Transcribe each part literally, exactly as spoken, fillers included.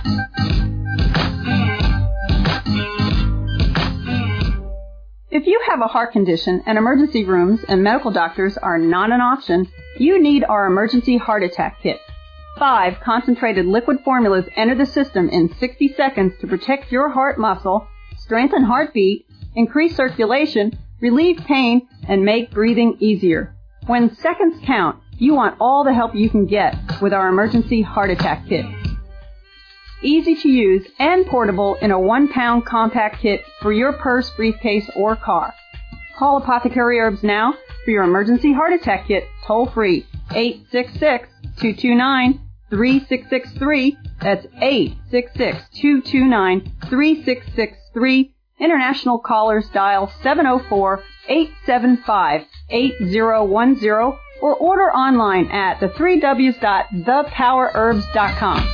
If you have a heart condition and emergency rooms and medical doctors are not an option, you need our Emergency Heart Attack Kit. Five concentrated liquid formulas enter the system in sixty seconds to protect your heart muscle, strengthen heartbeat, increase circulation, relieve pain, and make breathing easier. When seconds count, you want all the help you can get with our Emergency Heart Attack Kit. Easy to use and portable in a one-pound compact kit for your purse, briefcase, or car. Call Apothecary Herbs now for your Emergency Heart Attack Kit toll-free, eight six six, two two nine, three six six three. That's eight six six, two two nine, three six six three. International callers dial seven oh four, eight seven five, eight oh one oh or order online at the three W's dot the power herbs dot com.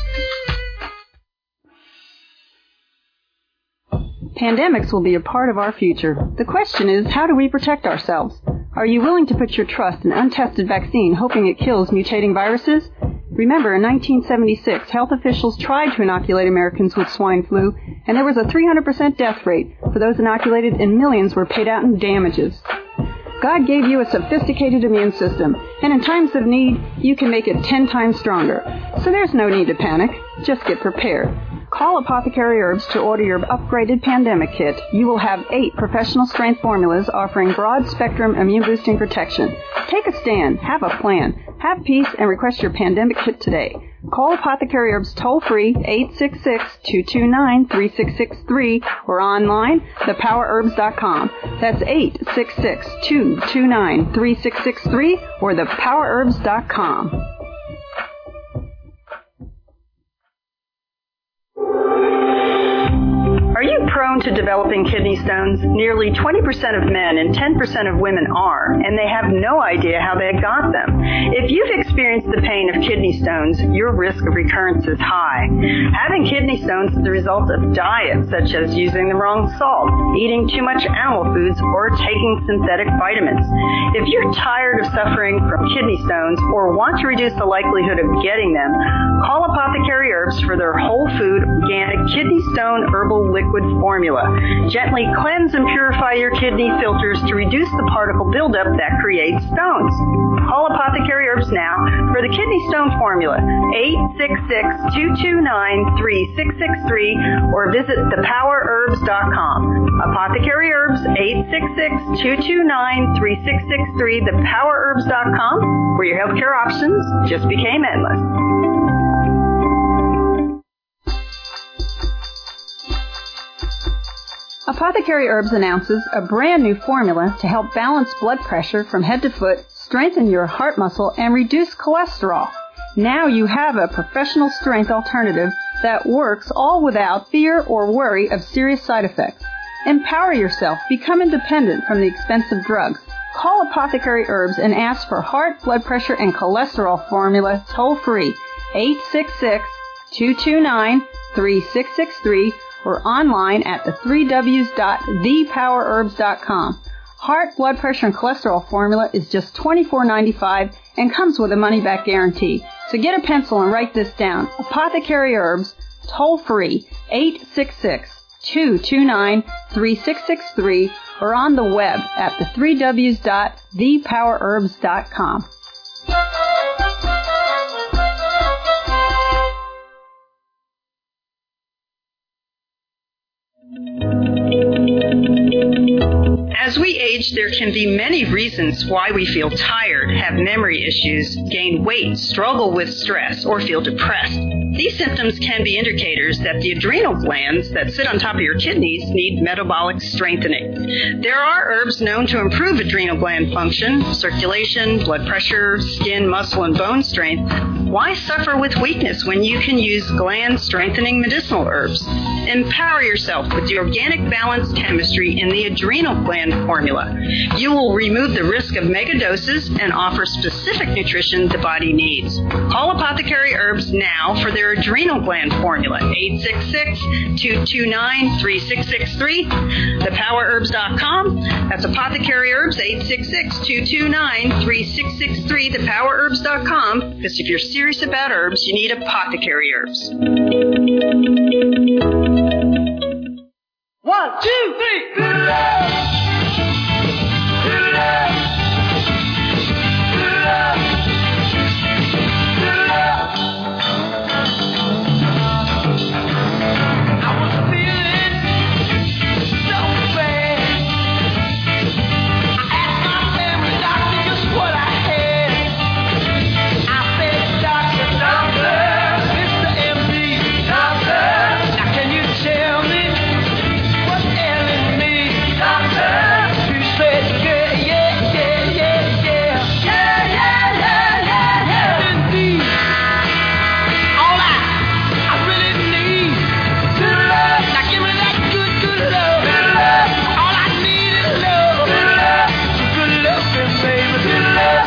Pandemics will be a part of our future. The question is, how do we protect ourselves? Are you willing to put your trust in an untested vaccine, hoping it kills mutating viruses? Remember, in nineteen seventy-six, health officials tried to inoculate Americans with swine flu, and there was a three hundred percent death rate for those inoculated, and millions were paid out in damages. God gave you a sophisticated immune system, and in times of need, you can make it ten times stronger. So there's no need to panic. Just get prepared. Call Apothecary Herbs to order your upgraded pandemic kit. You will have eight professional strength formulas offering broad spectrum immune boosting protection. Take a stand, have a plan, have peace, and request your pandemic kit today. Call Apothecary Herbs toll free eight six six, two two nine, three six six three or online the power herbs dot com. That's eight six six, two two nine, three six six three or the power herbs dot com. Are you prone to developing kidney stones? Nearly twenty percent of men and ten percent of women are, and they have no idea how they got them. If you've experienced the pain of kidney stones, your risk of recurrence is high. Having kidney stones is the result of diets such as using the wrong salt, eating too much animal foods, or taking synthetic vitamins. If you're tired of suffering from kidney stones or want to reduce the likelihood of getting them, call Apothecary Herbs for their whole food, organic kidney stone herbal liquid formula. Gently cleanse and purify your kidney filters to reduce the particle buildup that creates stones. Call Apothecary Herbs now for the kidney stone formula, eight six six, two two nine, three six six three or visit the power herbs dot com. Apothecary Herbs, eight six six, two two nine, three six six three, the power herbs dot com, where your healthcare options just became endless. Apothecary Herbs announces a brand new formula to help balance blood pressure from head to foot, strengthen your heart muscle, and reduce cholesterol. Now you have a professional strength alternative that works all without fear or worry of serious side effects. Empower yourself. Become independent from the expensive drugs. Call Apothecary Herbs and ask for heart, blood pressure, and cholesterol formula toll-free, eight six six, two two nine, three six six three or online at the three W's dot the power herbs dot com. Heart, blood pressure, and cholesterol formula is just twenty-four ninety-five and comes with a money-back guarantee. So get a pencil and write this down. Apothecary Herbs, toll-free, eight six six, two two nine, three six six three or on the web at the three W's dot the power herbs dot com. As we age, there can be many reasons why we feel tired, have memory issues, gain weight, struggle with stress, or feel depressed. These symptoms can be indicators that the adrenal glands that sit on top of your kidneys need metabolic strengthening. There are herbs known to improve adrenal gland function, circulation, blood pressure, skin, muscle, and bone strength. Why suffer with weakness when you can use gland-strengthening medicinal herbs? Empower yourself with the Organic Balance Chemistry in the Adrenal Gland Formula. You will remove the risk of megadoses and offer specific nutrition the body needs. Call Apothecary Herbs now for their Adrenal Gland Formula, eight six six, two two nine, three six six three, the power herbs dot com. That's Apothecary Herbs, eight six six, two two nine, three six six three, the power herbs dot com. Because if you're serious about herbs, you need Apothecary Herbs. One, two, three. Good love. Good love. Good love. Good love. I was feeling so bad. I asked my family doctor just what I had. I said, Doctor, doctor, Mister M D, doctor, now can you tell me what's ailing me, doctor? He said, yeah, yeah, yeah, yeah, yeah, yeah, yeah, yeah, yeah, yeah. Indeed, all I, I really need, good love. Now give me that good, good love. Good love. All I need is love. Good love. Good loving, baby. Good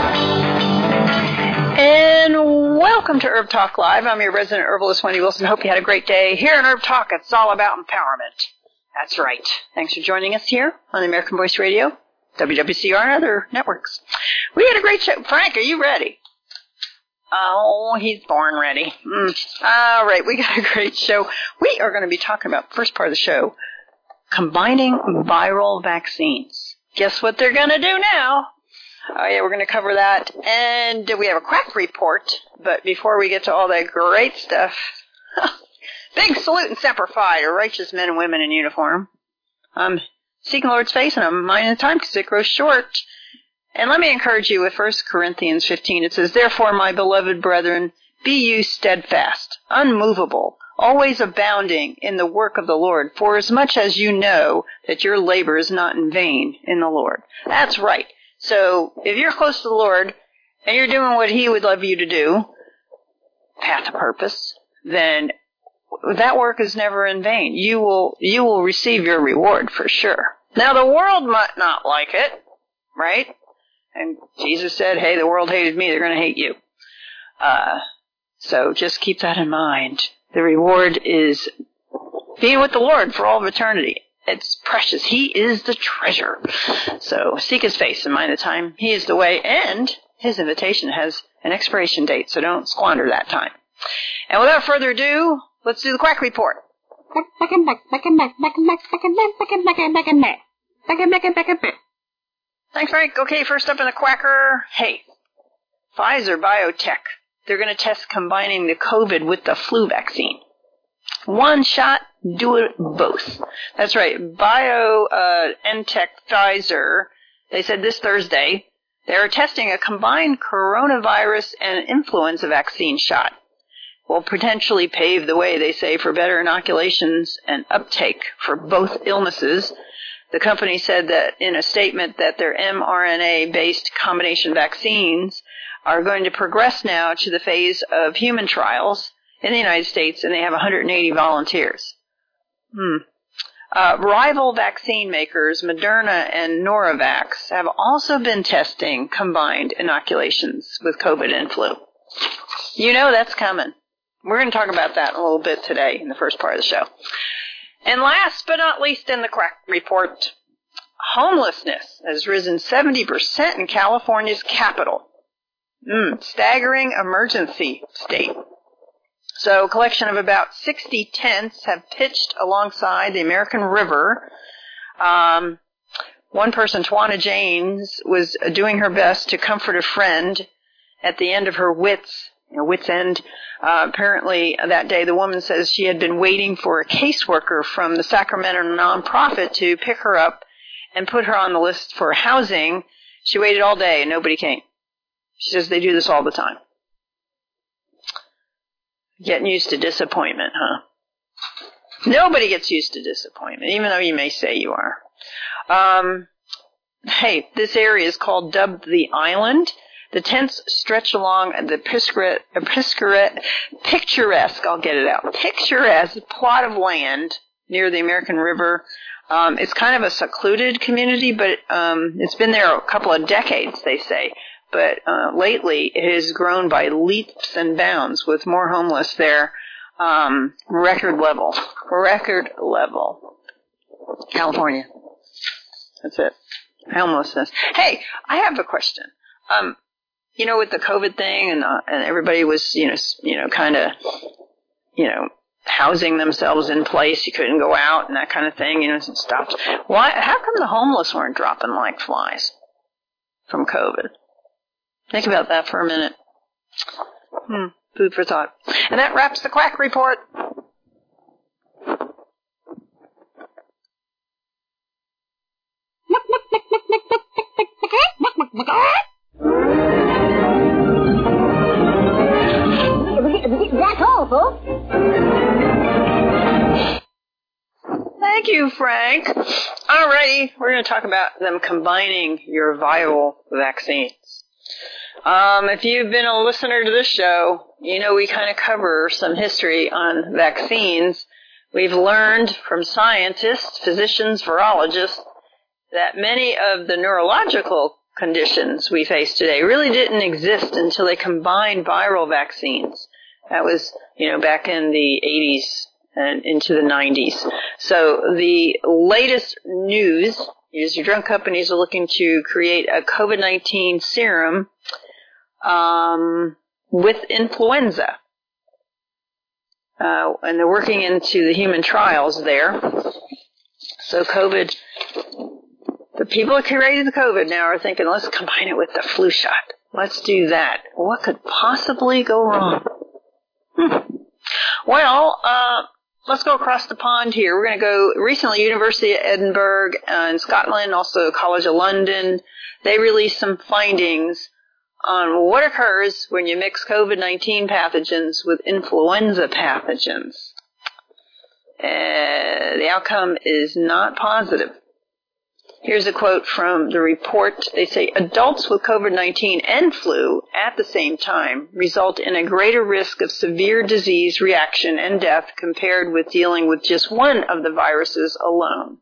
love. And welcome to Herb Talk Live. I'm your resident herbalist, Wendy Wilson. Hope you had a great day. Here in Herb Talk, it's all about empowerment. That's right. Thanks for joining us here on American Voice Radio, W W C R, and other networks. We had a great show. Frank, are you ready? Oh, he's born ready. Mm. All right, we got a great show. We are going to be talking about, first part of the show, combining viral vaccines. Guess what they're going to do now? Oh, yeah, we're going to cover that. And we have a quack report. But before we get to all that great stuff, big salute and semper fi to righteous men and women in uniform. I'm seeking the Lord's face, and I'm minding the time because it grows short. And let me encourage you with First Corinthians fifteen. It says, Therefore, my beloved brethren, be you steadfast, unmovable, always abounding in the work of the Lord, for as much as you know that your labor is not in vain in the Lord. That's right. So if you're close to the Lord and you're doing what He would love you to do, path of purpose, then that work is never in vain. You will you will receive your reward for sure. Now the world might not like it, right? And Jesus said, hey, the world hated me, they're going to hate you. Uh, so just keep that in mind. The reward is being with the Lord for all of eternity. It's precious. He is the treasure. So seek His face and mind the time. He is the way, and His invitation has an expiration date, so don't squander that time. And without further ado, let's do the quack report. Thanks, Frank. Okay, first up in the quacker, hey, Pfizer BioNTech. They're going to test combining the COVID with the flu vaccine. One shot, do it both. That's right. BioNTech Pfizer, they said this Thursday, they're testing a combined coronavirus and influenza vaccine shot. Will potentially pave the way, they say, for better inoculations and uptake for both illnesses. The company said that in a statement that their mRNA-based combination vaccines are going to progress now to the phase of human trials in the United States, and they have one hundred eighty volunteers. Hmm. Uh, rival vaccine makers, Moderna and Novavax, have also been testing combined inoculations with COVID and flu. You know that's coming. We're going to talk about that in a little bit today in the first part of the show. And last but not least in the quack report, homelessness has risen seventy percent in California's capital. Mm, staggering emergency state. So a collection of about sixty tents have pitched alongside the American River. Um, one person, Tawana James, was doing her best to comfort a friend at the end of her wits, you know, wits end. Uh, apparently that day the woman says she had been waiting for a caseworker from the Sacramento nonprofit to pick her up and put her on the list for housing. She waited all day and nobody came. She says they do this all the time. Getting used to disappointment, huh? Nobody gets used to disappointment, even though you may say you are. Um, hey, this area is called dubbed the Island. The tents stretch along the picturesque, picturesque, I'll get it out, picturesque plot of land near the American River. Um, it's kind of a secluded community, but um, it's been there a couple of decades, they say. But uh, lately, it has grown by leaps and bounds, with more homeless there. Um, record level. Record level. California. That's it. Homelessness. Hey, I have a question. Um, you know, with the COVID thing, and uh, and everybody was, you know, you know, kind of, you know, housing themselves in place. You couldn't go out and that kind of thing. You know, it stopped. Why? How come the homeless weren't dropping like flies from COVID? Think about that for a minute. Hmm. Food for thought. And that wraps the Quack Report. That's all, folks. Thank you, Frank. Alrighty, we're going to talk about them combining your viral vaccines. Um, if you've been a listener to this show, you know we kind of cover some history on vaccines. We've learned from scientists, physicians, virologists, that many of the neurological conditions we face today really didn't exist until they combined viral vaccines. That was, you know, back in the eighties and into the nineties. So the latest news is your drug companies are looking to create a COVID nineteen serum um, with influenza. Uh, and they're working into the human trials there. So COVID, the people that created the COVID now are thinking, let's combine it with the flu shot. Let's do that. What could possibly go wrong? Hmm. Well, uh, let's go across the pond here. We're going to go recently, University of Edinburgh uh, in Scotland, also College of London. They released some findings on what occurs when you mix COVID nineteen pathogens with influenza pathogens. Uh, the outcome is not positive. Here's a quote from the report. They say, adults with COVID nineteen and flu at the same time result in a greater risk of severe disease reaction and death compared with dealing with just one of the viruses alone.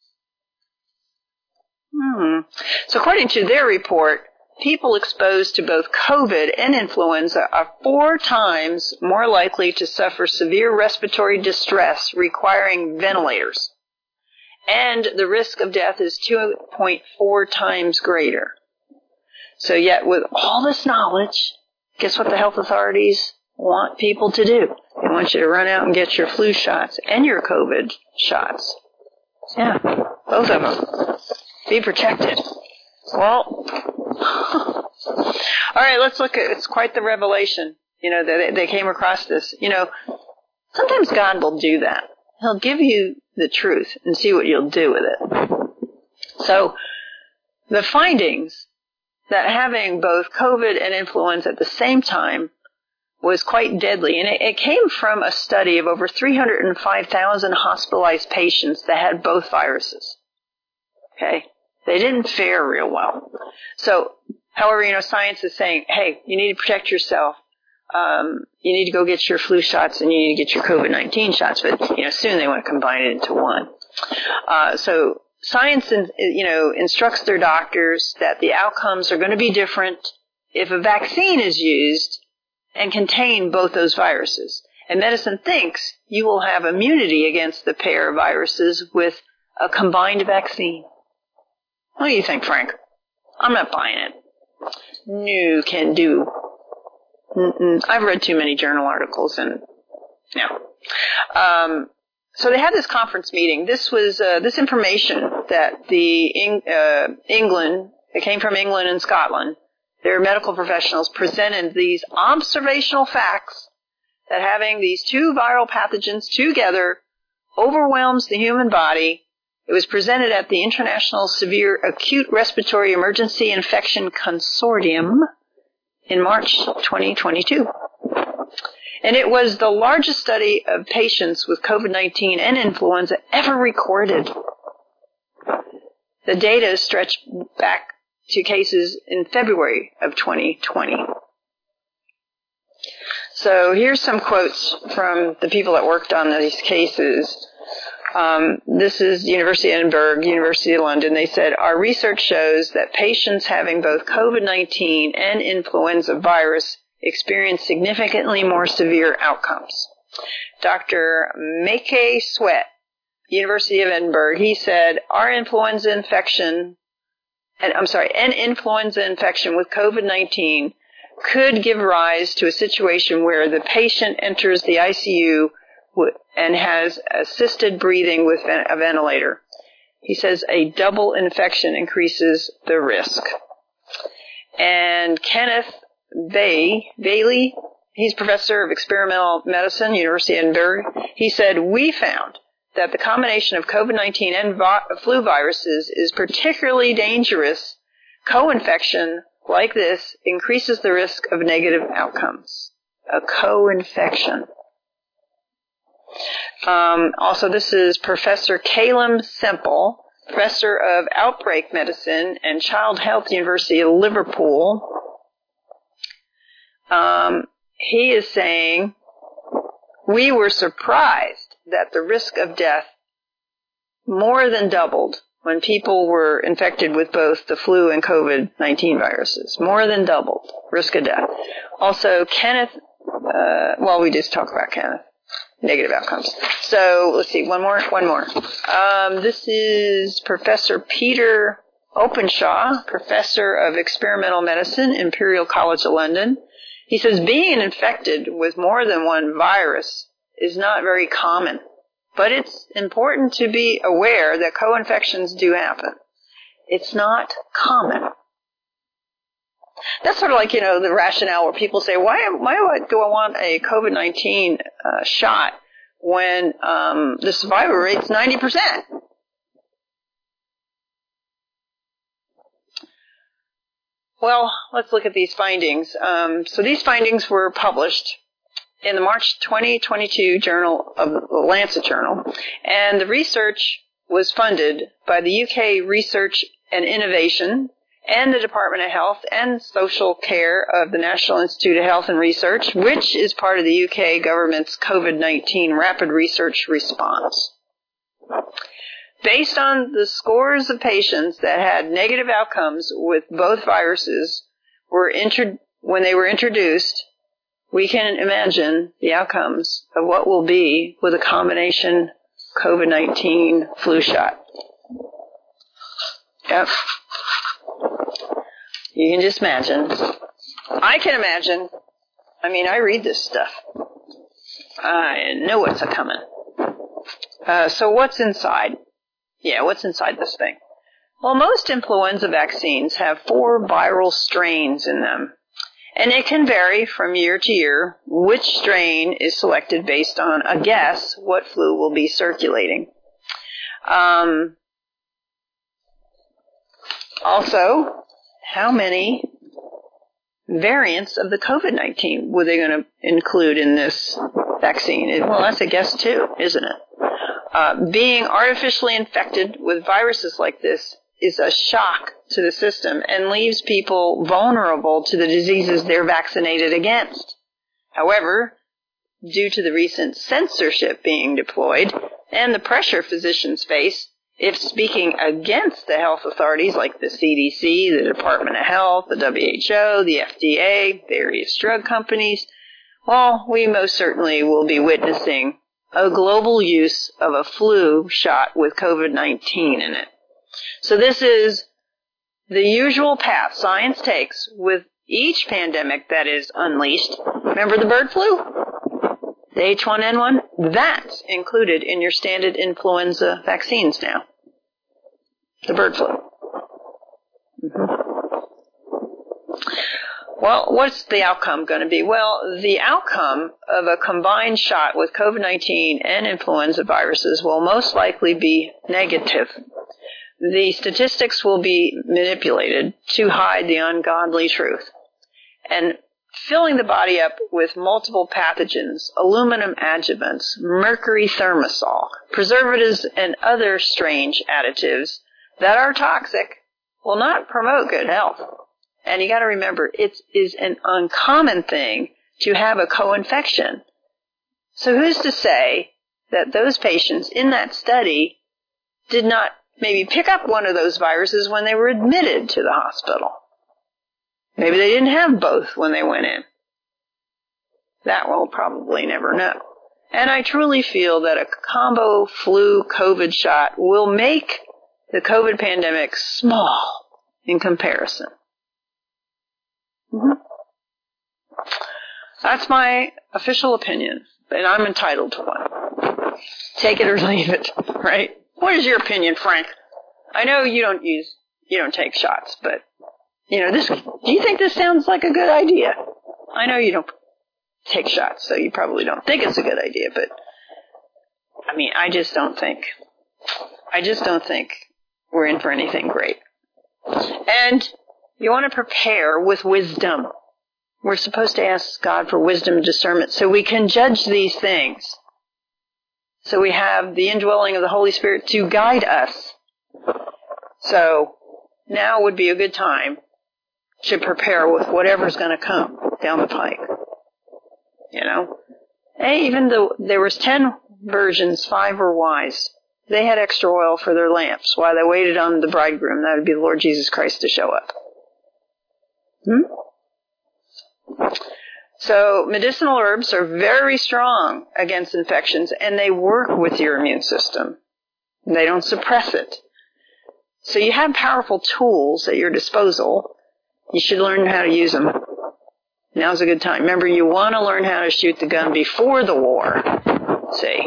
Hmm. So according to their report, people exposed to both COVID and influenza are four times more likely to suffer severe respiratory distress requiring ventilators. And the risk of death is two point four times greater. So yet with all this knowledge, guess what the health authorities want people to do? They want you to run out and get your flu shots and your COVID shots. Yeah, both of them. Be protected. Well, all right, let's look at, it's quite the revelation, you know, that they came across this. You know, sometimes God will do that. He'll give you the truth and see what you'll do with it. So the findings that having both COVID and influenza at the same time was quite deadly. And it, it came from a study of over three hundred five thousand hospitalized patients that had both viruses. Okay? They didn't fare real well. So, however, you know, science is saying, hey, you need to protect yourself. Um, you need to go get your flu shots and you need to get your COVID nineteen shots. But, you know, soon they want to combine it into one. Uh, so science, you know, instructs their doctors that the outcomes are going to be different if a vaccine is used and contain both those viruses. And medicine thinks you will have immunity against the pair of viruses with a combined vaccine. What do you think, Frank? I'm not buying it. No can do. Mm-mm. I've read too many journal articles and no. Um, so they had this conference meeting. This was uh, this information that the Eng- uh, England, it came from England and Scotland. Their medical professionals presented these observational facts that having these two viral pathogens together overwhelms the human body. It was presented at the International Severe Acute Respiratory Emergency Infection Consortium in March twenty twenty-two. And it was the largest study of patients with COVID nineteen and influenza ever recorded. The data stretched back to cases in February of twenty twenty. So here's some quotes from the people that worked on these cases. Um, this is University of Edinburgh, University of London. They said, our research shows that patients having both COVID nineteen and influenza virus experience significantly more severe outcomes. Doctor Mackay Sweat, University of Edinburgh, he said, our influenza infection, and I'm sorry, an influenza infection with COVID nineteen could give rise to a situation where the patient enters the I C U and has assisted breathing with a ventilator. He says a double infection increases the risk. And Kenneth Bay, Bailey, he's professor of experimental medicine, University of Edinburgh. He said, we found that the combination of COVID nineteen and vi- flu viruses is particularly dangerous. Co-infection like this increases the risk of negative outcomes. A co-infection. Um, also, this is Professor Calum Semple, professor of outbreak medicine and child health, University of Liverpool. Um, he is saying, we were surprised that the risk of death more than doubled when people were infected with both the flu and COVID nineteen viruses. More than doubled risk of death. Also, Kenneth, uh, well, we just talked about Kenneth. Negative outcomes. So let's see, one more, one more. Um, this is Professor Peter Openshaw, professor of experimental medicine, Imperial College of London. He says being infected with more than one virus is not very common, but it's important to be aware that co-infections do happen. It's not common. That's sort of like, you know, the rationale where people say, why, why do I want a COVID nineteen uh, shot when um, the survival rate's ninety percent? Well, let's look at these findings. Um, so these findings were published in the March twenty twenty-two journal of the Lancet Journal, and the research was funded by the U K Research and Innovation and the Department of Health and Social Care of the National Institute of Health and Research, which is part of the U K government's COVID nineteen Rapid Research Response. Based on the scores of patients that had negative outcomes with both viruses were intro- when they were introduced, we can imagine the outcomes of what will be with a combination COVID nineteen flu shot. Yep. You can just imagine. I can imagine. I mean, I read this stuff. I know what's a-coming. Uh, so what's inside? Yeah, what's inside this thing? Well, most influenza vaccines have four viral strains in them. And it can vary from year to year which strain is selected based on a guess what flu will be circulating. Um, also, how many variants of the COVID nineteen were they going to include in this vaccine? Well, that's a guess too, isn't it? Uh, being artificially infected with viruses like this is a shock to the system and leaves people vulnerable to the diseases they're vaccinated against. However, due to the recent censorship being deployed and the pressure physicians face, if speaking against the health authorities like the C D C, the Department of Health, the W H O, the F D A, various drug companies, well, we most certainly will be witnessing a global use of a flu shot with COVID nineteen in it. So this is the usual path science takes with each pandemic that is unleashed. Remember the bird flu? The H one N one? That's included in your standard influenza vaccines now. The bird flu. Mm-hmm. Well, what's the outcome going to be? Well, the outcome of a combined shot with COVID nineteen and influenza viruses will most likely be negative. The statistics will be manipulated to hide the ungodly truth. And filling the body up with multiple pathogens, aluminum adjuvants, mercury thermosol, preservatives, and other strange additives that are toxic will not promote good health. And you got to remember, it is an uncommon thing to have a co-infection. So who's to say that those patients in that study did not maybe pick up one of those viruses when they were admitted to the hospital. Maybe they didn't have both when they went in. That we'll probably never know. And I truly feel that a combo flu COVID shot will make the COVID pandemic small in comparison. Mm-hmm. That's my official opinion, and I'm entitled to one. Take it or leave it, right? What is your opinion, Frank? I know you don't use, you don't take shots, but, you know, this, do you think this sounds like a good idea? I know you don't take shots, so you probably don't think it's a good idea, but, I mean, I just don't think, I just don't think we're in for anything great. And you want to prepare with wisdom. We're supposed to ask God for wisdom and discernment so we can judge these things. So we have the indwelling of the Holy Spirit to guide us. So now would be a good time to prepare with whatever's going to come down the pike. You know? Hey, even though there was ten virgins, five were wise. They had extra oil for their lamps while they waited on the bridegroom. That would be the Lord Jesus Christ to show up. Hmm? So medicinal herbs are very strong against infections, and they work with your immune system. They don't suppress it. So you have powerful tools at your disposal. You should learn how to use them. Now's a good time. Remember, you want to learn how to shoot the gun before the war. See?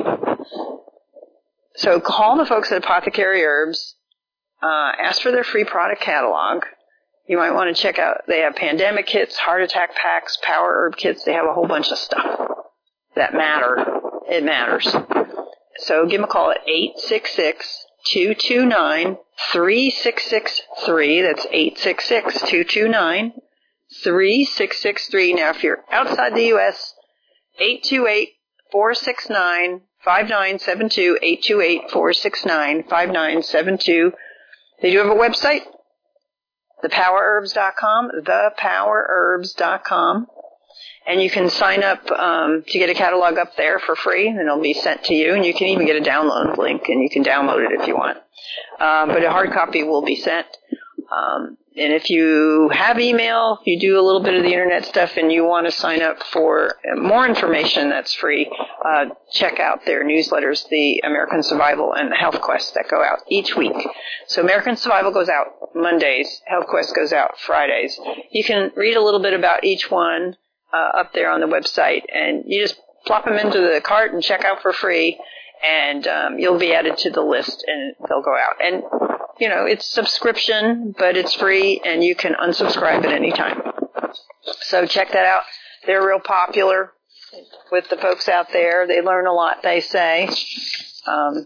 So call the folks at Apothecary Herbs. Uh, ask for their free product catalog. You might want to check out, they have pandemic kits, heart attack packs, power herb kits. They have a whole bunch of stuff that matter. It matters. So give them a call at eight six six, two two nine, three six six three. That's eight six six, two two nine, three six six three. Now, if you're outside the U S, eight two eight, four six nine, five nine seven two, eight two eight, four six nine, five nine seven two. They do have a website. the power herbs dot com, the power herbs dot com. And you can sign up um, to get a catalog up there for free, and it'll be sent to you. And you can even get a download link, and you can download it if you want. Um, but a hard copy will be sent. Um, and if you have email, if you do a little bit of the internet stuff, and you want to sign up for more information that's free, uh, check out their newsletters, the American Survival and the Health Quest, that go out each week. So American Survival goes out Mondays, Health Quest goes out Fridays. You can read a little bit about each one uh, up there on the website, and you just plop them into the cart and check out for free, and um, you'll be added to the list, and they'll go out. And you know, it's subscription, but it's free, and you can unsubscribe at any time. So check that out. They're real popular with the folks out there. They learn a lot, they say. Um,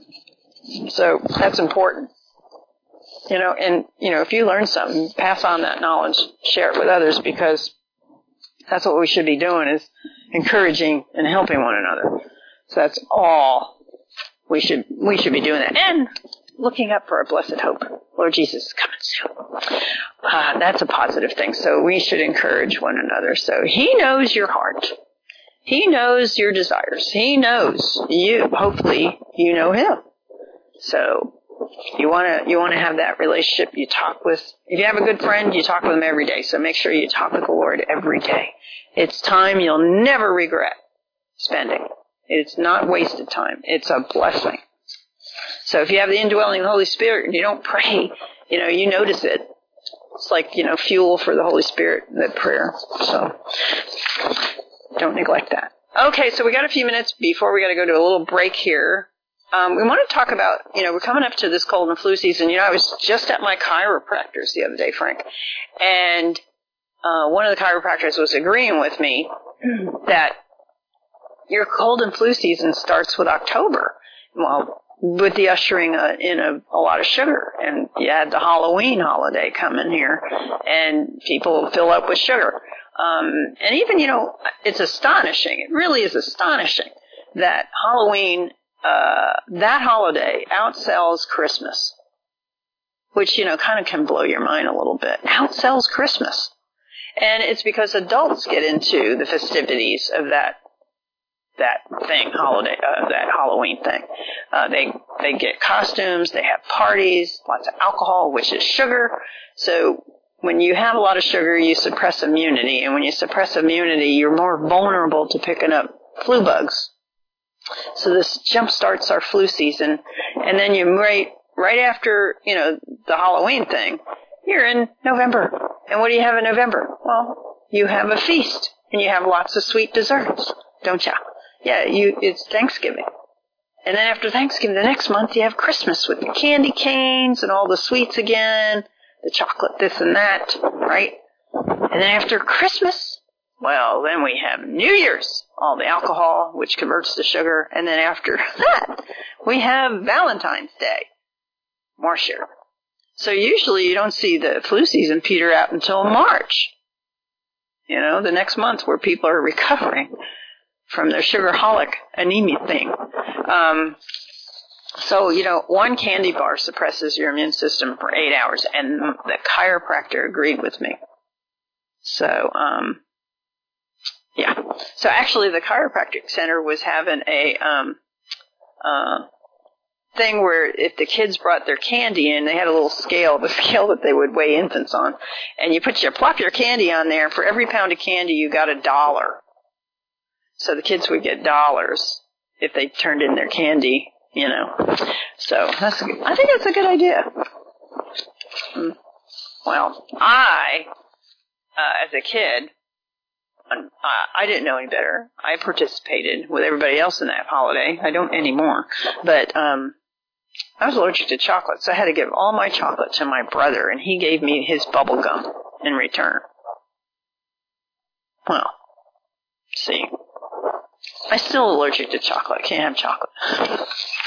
so that's important. You know, and, you know, if you learn something, pass on that knowledge, share it with others, because that's what we should be doing, is encouraging and helping one another. So that's all we should, we should be doing that. And looking up for our blessed hope. Lord Jesus is coming soon. Uh, that's a positive thing. So we should encourage one another. So He knows your heart. He knows your desires. He knows you. Hopefully you know Him. So you want to you want to have that relationship. You talk with, if you have a good friend, you talk with them every day. So make sure you talk with the Lord every day. It's time you'll never regret spending. It's not wasted time. It's a blessing. So if you have the indwelling of the Holy Spirit and you don't pray, you know, you notice it. It's like, you know, fuel for the Holy Spirit, that prayer. So don't neglect that. Okay, so we got a few minutes before we got to go to a little break here. Um, we want to talk about, you know, we're coming up to this cold and flu season. You know, I was just at my chiropractor's the other day, Frank, and uh, one of the chiropractors was agreeing with me that your cold and flu season starts with October. Well, with the ushering uh, in a, a lot of sugar. And you had the Halloween holiday coming here, and people fill up with sugar. Um, and even, you know, it's astonishing. It really is astonishing that Halloween, uh, that holiday outsells Christmas, which, you know, kind of can blow your mind a little bit. Outsells Christmas. And it's because adults get into the festivities of that that thing, holiday, uh, that Halloween thing. Uh, they they get costumes, they have parties, lots of alcohol, which is sugar. So when you have a lot of sugar, you suppress immunity, and when you suppress immunity, you're more vulnerable to picking up flu bugs. So this jump starts our flu season, and then you right right after you know the Halloween thing, you're in November, and what do you have in November? Well, you have a feast, and you have lots of sweet desserts, don't you? Yeah, you. It's Thanksgiving. And then after Thanksgiving, the next month, you have Christmas with the candy canes and all the sweets again, the chocolate this and that, right? And then after Christmas, well, then we have New Year's, all the alcohol, which converts to sugar. And then after that, we have Valentine's Day, more sugar. So usually you don't see the flu season peter out until March, you know, the next month where people are recovering from their sugarholic anemia thing. Um, so, you know, one candy bar suppresses your immune system for eight hours, and the chiropractor agreed with me. So, um, yeah. So actually the chiropractic center was having a, um, uh, thing where if the kids brought their candy in, they had a little scale, the scale that they would weigh infants on, and you put your, plop your candy on there, and for every pound of candy you got a dollar. So the kids would get dollars if they turned in their candy, you know. So that's a good, I think that's a good idea. Mm. Well, I, uh, as a kid, uh, I didn't know any better. I participated with everybody else in that holiday. I don't anymore. But um, I was allergic to chocolate, so I had to give all my chocolate to my brother, and he gave me his bubble gum in return. Well, see. I'm still allergic to chocolate. I can't have chocolate.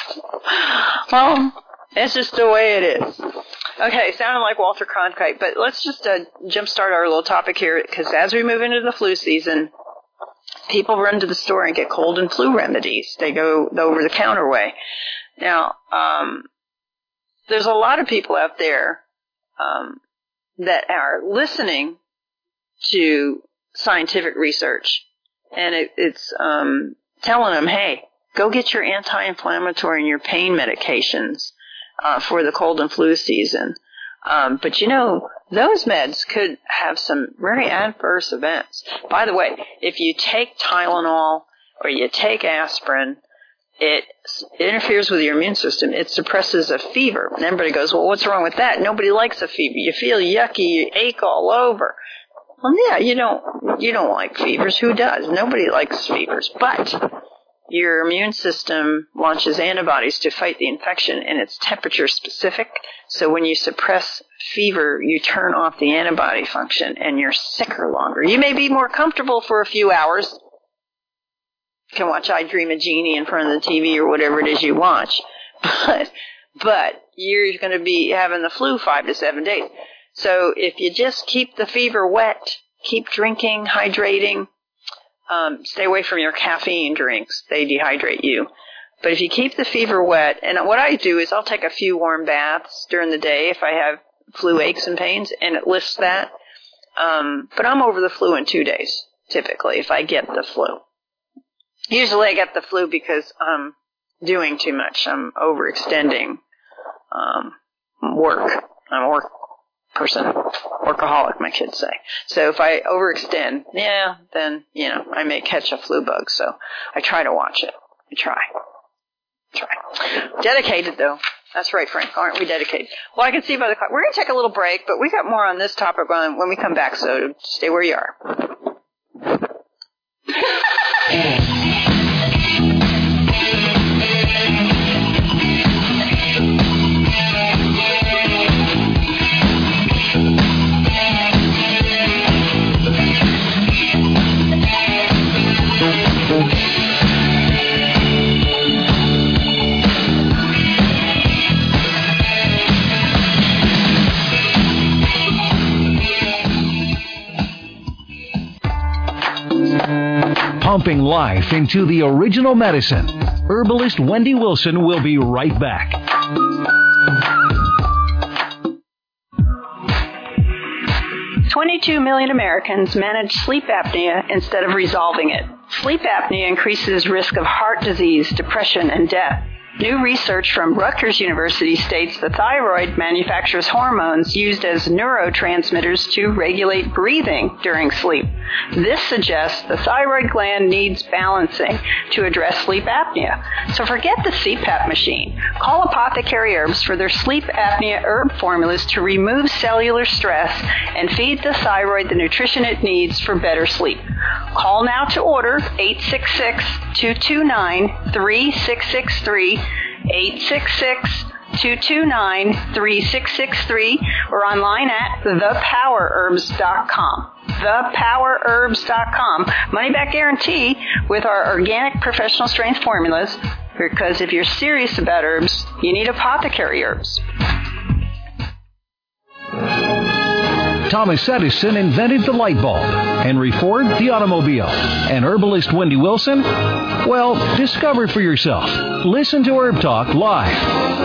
Well, it's just the way it is. Okay, sounding like Walter Cronkite, but let's just uh, jumpstart our little topic here, because as we move into the flu season, people run to the store and get cold and flu remedies. They go the over-the-counter way. Now, um, there's a lot of people out there um, that are listening to scientific research. And it, it's um, telling them, hey, go get your anti-inflammatory and your pain medications uh, for the cold and flu season. Um, but, you know, those meds could have some very adverse events. By the way, if you take Tylenol or you take aspirin, it interferes with your immune system. It suppresses a fever. And everybody goes, well, what's wrong with that? Nobody likes a fever. You feel yucky. You ache all over. Well, yeah, you don't, you don't like fevers. Who does? Nobody likes fevers. But your immune system launches antibodies to fight the infection, and it's temperature specific. So when you suppress fever, you turn off the antibody function, and you're sicker longer. You may be more comfortable for a few hours. You can watch I Dream of Jeannie in front of the T V or whatever it is you watch. But, but you're going to be having the flu five to seven days. So if you just keep the fever wet, keep drinking, hydrating, um, stay away from your caffeine drinks. They dehydrate you. But if you keep the fever wet, and what I do is I'll take a few warm baths during the day if I have flu aches and pains, and it lifts that. Um, but I'm over the flu in two days, typically, if I get the flu. Usually I get the flu because I'm doing too much. I'm overextending um, work. I'm a work person, workaholic, my kids say. So if I overextend, yeah, then, you know, I may catch a flu bug. So I try to watch it. I try. Try. Dedicated, though. That's right, Frank. Aren't we dedicated? Well, I can see by the clock. We're going to take a little break, but we got more on this topic when we come back, so stay where you are. Pumping life into the original medicine. Herbalist Wendy Wilson will be right back. twenty-two million Americans manage sleep apnea instead of resolving it. Sleep apnea increases risk of heart disease, depression, and death. New research from Rutgers University states the thyroid manufactures hormones used as neurotransmitters to regulate breathing during sleep. This suggests the thyroid gland needs balancing to address sleep apnea. So forget the C PAP machine. Call Apothecary Herbs for their sleep apnea herb formulas to remove cellular stress and feed the thyroid the nutrition it needs for better sleep. Call now to order eight six six, two two nine, three six six three, eight six six, two two nine, three six six three, or online at the power herbs dot com. the power herbs dot com. Money back guarantee with our organic professional strength formulas, because if you're serious about herbs, you need Apothecary Herbs. Thomas Edison invented the light bulb, Henry Ford the automobile, and herbalist Wendy Wilson? Well, discover for yourself. Listen to Herb Talk live.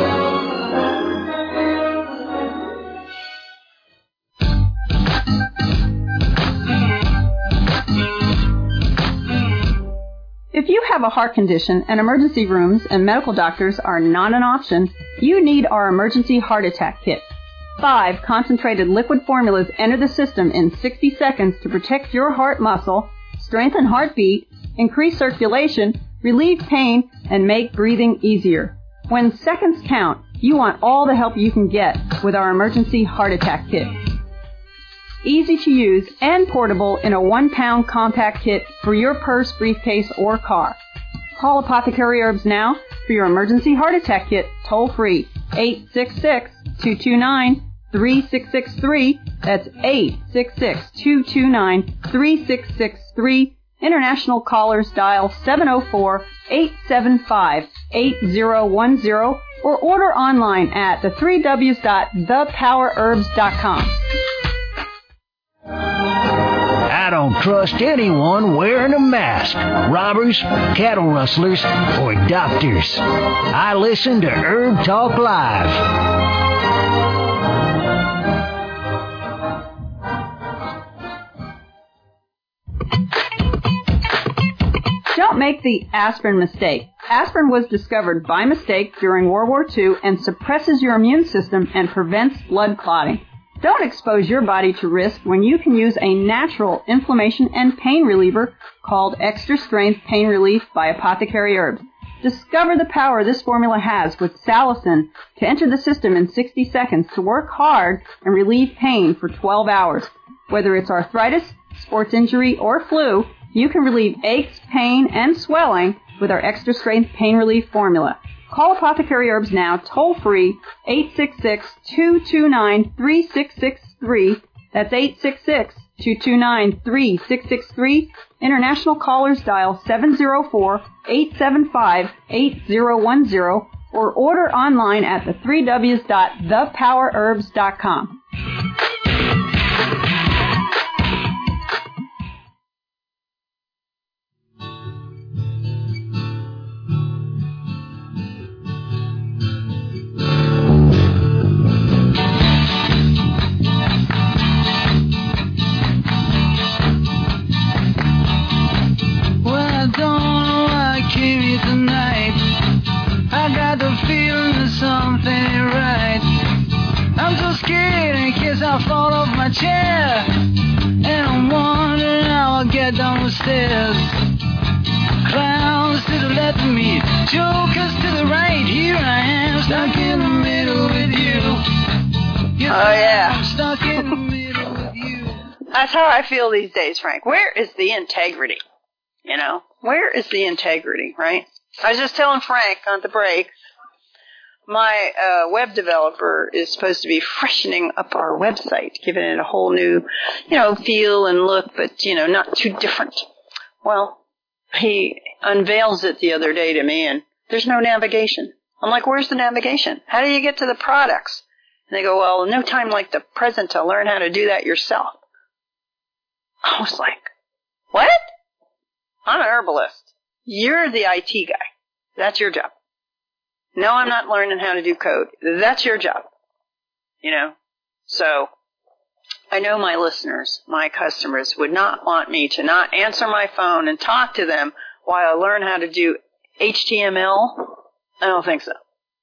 If you have a heart condition and emergency rooms and medical doctors are not an option, you need our emergency heart attack kit. Five concentrated liquid formulas enter the system in sixty seconds to protect your heart muscle, strengthen heartbeat, increase circulation, relieve pain, and make breathing easier. When seconds count, you want all the help you can get with our emergency heart attack kit. Easy to use and portable in a one-pound compact kit for your purse, briefcase, or car. Call Apothecary Herbs now for your emergency heart attack kit toll-free, eight six six, two two nine, three six six three. That's eight six six, two two nine, three six six three. International callers dial seven oh four, eight seven five, eight oh one oh or order online at the three W's dot the power herbs dot com. I don't trust anyone wearing a mask. Robbers, cattle rustlers, or doctors. I listen to Herb Talk Live. Don't make the aspirin mistake. Aspirin was discovered by mistake during World War Two and suppresses your immune system and prevents blood clotting. Don't expose your body to risk when you can use a natural inflammation and pain reliever called Extra Strength Pain Relief by Apothecary Herbs. Discover the power this formula has with salicin to enter the system in sixty seconds to work hard and relieve pain for twelve hours. Whether it's arthritis, sports injury, or flu, you can relieve aches, pain, and swelling with our Extra Strength Pain Relief formula. Call Apothecary Herbs now, toll-free, eight six six, two two nine, three six six three. That's eight six six, two two nine, three six six three. International callers dial seven oh four, eight seven five, eight oh one oh or order online at the three W's dot the power herbs dot com. I fall off my chair, and I'm wondering how I'll get down the stairs. Clowns to the left of me, jokers to the right. Here I am, stuck in the middle with you. Yes, oh yeah, I'm stuck in the middle with you. That's how I feel these days, Frank. Where is the integrity? You know, where is the integrity, right? I was just telling Frank on the break, my uh, web developer is supposed to be freshening up our website, giving it a whole new, you know, feel and look, but, you know, not too different. Well, he unveils it the other day to me, and there's no navigation. I'm like, where's the navigation? How do you get to the products? And they go, well, no time like the present to learn how to do that yourself. I was like, what? I'm an herbalist. You're the I T guy. That's your job. No, I'm not learning how to do code. That's your job. You know? So, I know my listeners, my customers, would not want me to not answer my phone and talk to them while I learn how to do H T M L. I don't think so.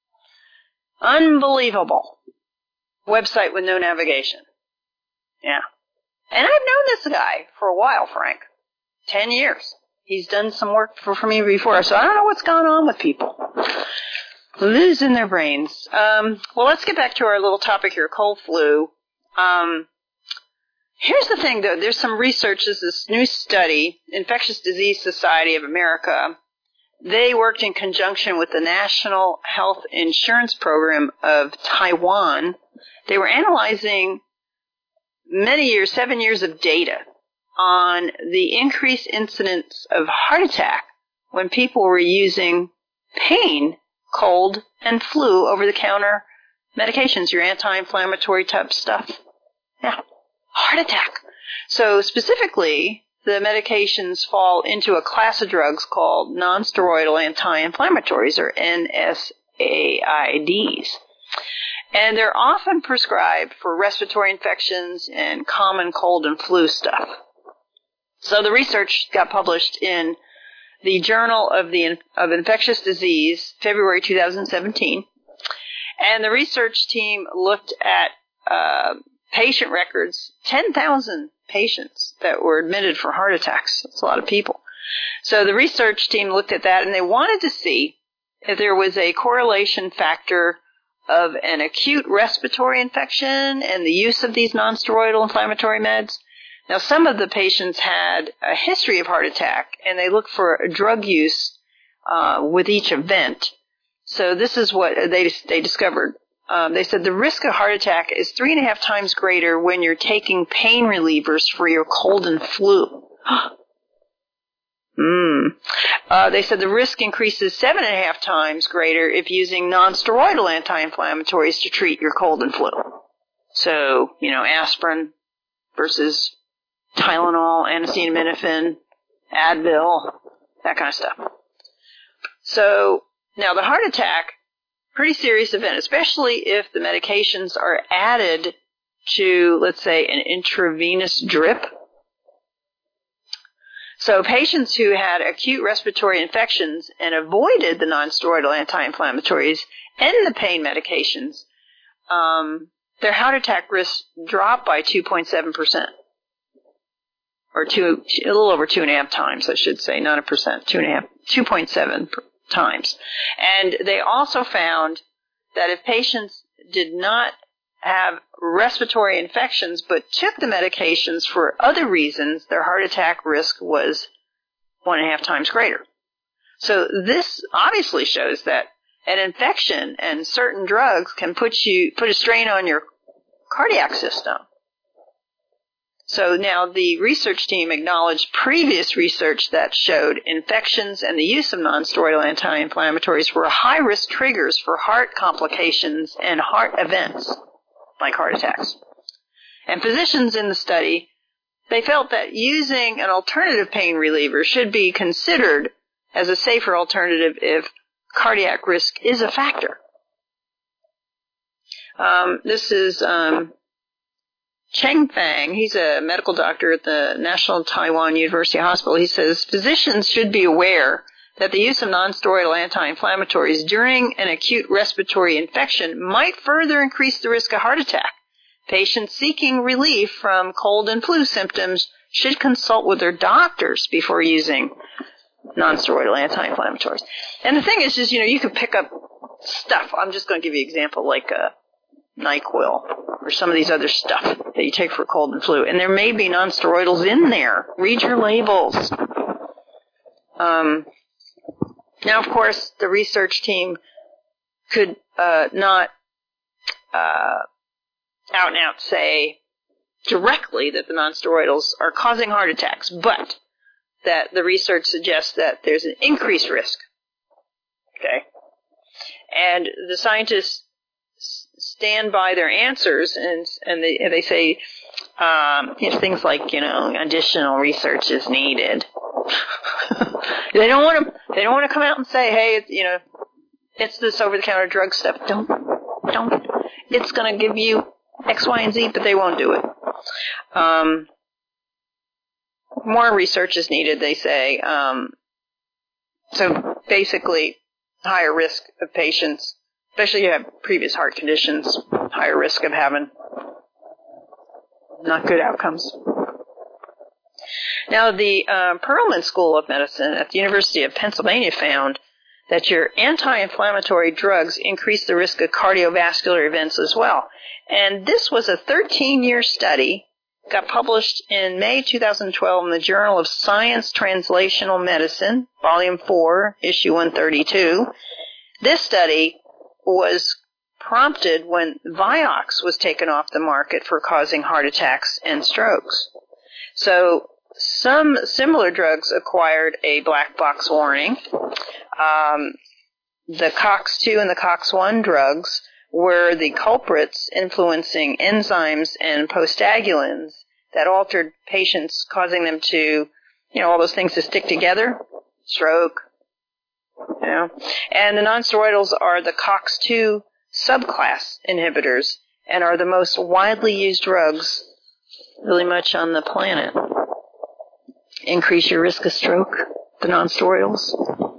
Unbelievable. Website with no navigation. Yeah. And I've known this guy for a while, Frank. Ten years. He's done some work for, for me before, so I don't know what's going on with people. Losing their brains. Um, well, let's get back to our little topic here, cold flu. Um, here's the thing, though. There's some research. There's this new study, Infectious Disease Society of America. They worked in conjunction with the National Health Insurance Program of Taiwan. They were analyzing many years, seven years of data on the increased incidence of heart attack when people were using pain, cold, and flu over-the-counter medications, your anti-inflammatory type stuff. Yeah, heart attack. So specifically, the medications fall into a class of drugs called non-steroidal anti-inflammatories, or N S A I Ds. And they're often prescribed for respiratory infections and common cold and flu stuff. So the research got published in the Journal of the of Infectious Disease, February two thousand seventeen. And the research team looked at uh, patient records, ten thousand patients that were admitted for heart attacks. That's a lot of people. So the research team looked at that, and they wanted to see if there was a correlation factor of an acute respiratory infection and the use of these nonsteroidal inflammatory meds. Now, some of the patients had a history of heart attack, and they looked for drug use uh, with each event. So this is what they they discovered. Um, they said the risk of heart attack is three and a half times greater when you're taking pain relievers for your cold and flu. mm. uh, they said the risk increases seven and a half times greater if using nonsteroidal anti-inflammatories to treat your cold and flu. So, you know, aspirin versus Tylenol, acetaminophen, Advil, that kind of stuff. So, now the heart attack, pretty serious event, especially if the medications are added to, let's say, an intravenous drip. So patients who had acute respiratory infections and avoided the nonsteroidal anti-inflammatories and the pain medications, um, their heart attack risk dropped by two point seven percent. Or two, a little over two and a half times, I should say, not a percent, two and a half, two point seven times. And they also found that if patients did not have respiratory infections but took the medications for other reasons, their heart attack risk was one and a half times greater. So this obviously shows that an infection and certain drugs can put you put a strain on your cardiac system. So now the research team acknowledged previous research that showed infections and the use of nonsteroidal anti-inflammatories were high-risk triggers for heart complications and heart events, like heart attacks. And physicians in the study, they felt that using an alternative pain reliever should be considered as a safer alternative if cardiac risk is a factor. Um, this is... Um, Cheng Fang, he's a medical doctor at the National Taiwan University Hospital. He says physicians should be aware that the use of nonsteroidal anti-inflammatories during an acute respiratory infection might further increase the risk of heart attack. Patients seeking relief from cold and flu symptoms should consult with their doctors before using nonsteroidal anti-inflammatories. And the thing is, is you know, you can pick up stuff. I'm just going to give you an example, like a NyQuil or some of these other stuff that you take for cold and flu. And there may be nonsteroidals in there. Read your labels. Um, now, of course, the research team could uh, not uh, out and out say directly that the nonsteroidals are causing heart attacks, but that the research suggests that there's an increased risk. Okay? And the scientists stand by their answers, and and they they say um, you know, things like, you know, additional research is needed. they don't want to they don't want to come out and say, hey, it's, you know, it's this over-the-counter drug stuff. Don't don't. It's going to give you X, Y, and Z, but they won't do it. Um, more research is needed, they say. Um, so basically, higher risk of patients, especially if you have previous heart conditions, higher risk of having not good outcomes. Now, the uh, Perelman School of Medicine at the University of Pennsylvania found that your anti-inflammatory drugs increase the risk of cardiovascular events as well. And this was a thirteen-year study, got published in May two thousand twelve in the Journal of Science Translational Medicine, Volume four, Issue one thirty-two. This study was prompted when Vioxx was taken off the market for causing heart attacks and strokes. So some similar drugs acquired a black box warning. Um, the COX two and the COX one drugs were the culprits influencing enzymes and prostaglandins that altered patients, causing them to, you know, all those things to stick together, stroke, you know. And the nonsteroidals are the COX two subclass inhibitors and are the most widely used drugs really much on the planet. Increase your risk of stroke, the nonsteroidals.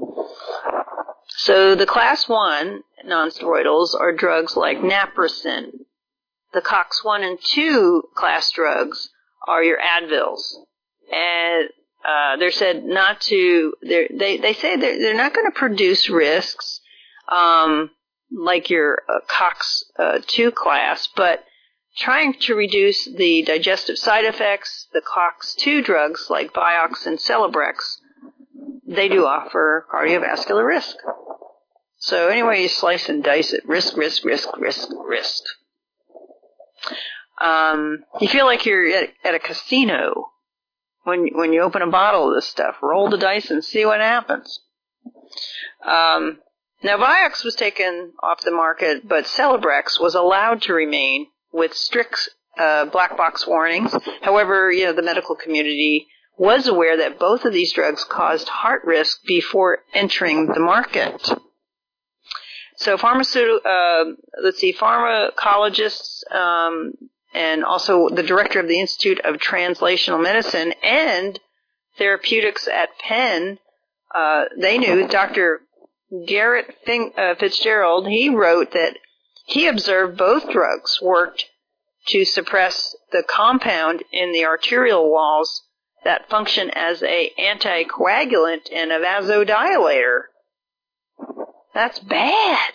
So the class one nonsteroidals are drugs like naproxen. The COX one and two class drugs are your Advils. And uh, they're said not to, they're, they they say they're, they're not going to produce risks um, like your uh, COX two class, but trying to reduce the digestive side effects, the COX two drugs like Vioxx and Celebrex, they do offer cardiovascular risk. So anyway you slice and dice it, risk, risk, risk, risk, risk. Um, you feel like you're at, at a casino when when you open a bottle of this stuff. Roll the dice and see what happens. Um, now Vioxx was taken off the market, but Celebrex was allowed to remain with strict uh, black box warnings. However, you know, the medical community was aware that both of these drugs caused heart risk before entering the market. So pharmaceutical, uh, let's see, pharmacologists um, and also the director of the Institute of Translational Medicine and Therapeutics at Penn, uh, they knew, Doctor Garrett Fing, uh, Fitzgerald, he wrote that he observed both drugs worked to suppress the compound in the arterial walls that function as a anticoagulant and a vasodilator. That's bad.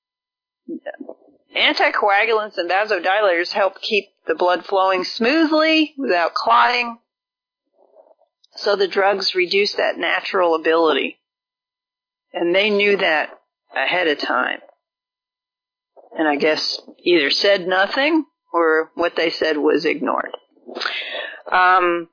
Anticoagulants and vasodilators help keep the blood flowing smoothly without clotting. So the drugs reduce that natural ability. And they knew that ahead of time. And I guess either said nothing or what they said was ignored. Um,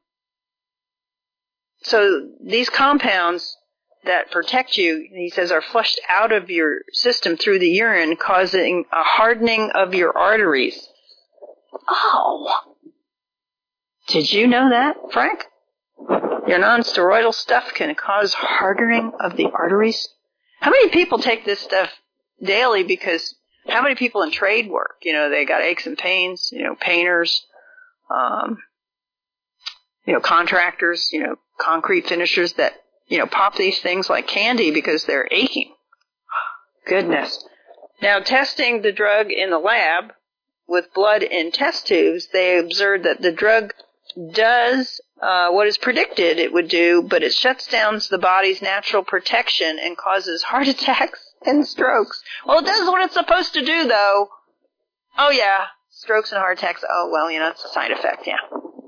so these compounds that protect you, he says, are flushed out of your system through the urine, causing a hardening of your arteries. Oh! Did you know that, Frank? Your non-steroidal stuff can cause hardening of the arteries? How many people take this stuff daily? Because how many people in trade work? You know, they got aches and pains, you know, painters, um, you know, contractors, you know, concrete finishers that, you know, pop these things like candy because they're aching. Goodness. Now, testing the drug in the lab with blood in test tubes, they observed that the drug does uh, what is predicted it would do, but it shuts down the body's natural protection and causes heart attacks and strokes. Well, it does what it's supposed to do, though. Oh, yeah, strokes and heart attacks. Oh, well, you know, it's a side effect, yeah.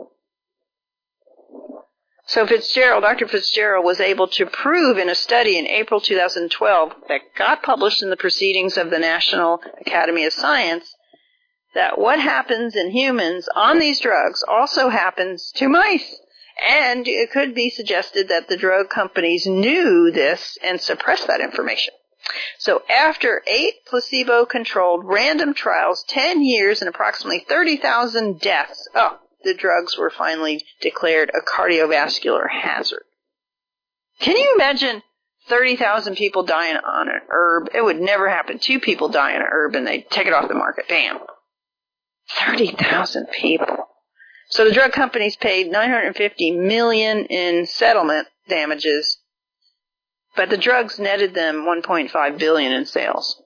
So Fitzgerald, Doctor Fitzgerald was able to prove in a study in April two thousand twelve that got published in the Proceedings of the National Academy of Science that what happens in humans on these drugs also happens to mice. And it could be suggested that the drug companies knew this and suppressed that information. So after eight placebo-controlled random trials, ten years and approximately thirty thousand deaths, oh, the drugs were finally declared a cardiovascular hazard. Can you imagine thirty thousand people dying on an herb? It would never happen. Two people die on an herb and they take it off the market. Bam. thirty thousand people. So the drug companies paid nine hundred fifty million dollars in settlement damages, but the drugs netted them one point five billion dollars in sales.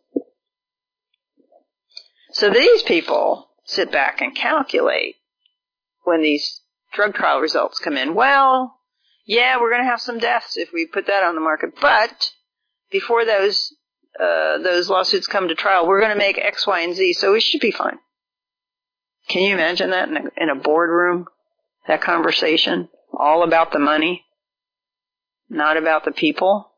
So these people sit back and calculate when these drug trial results come in. Well, yeah, we're going to have some deaths if we put that on the market, but before those uh, those lawsuits come to trial, we're going to make X, Y, and Z, so we should be fine. Can you imagine that in a, in a boardroom? That conversation, all about the money, not about the people.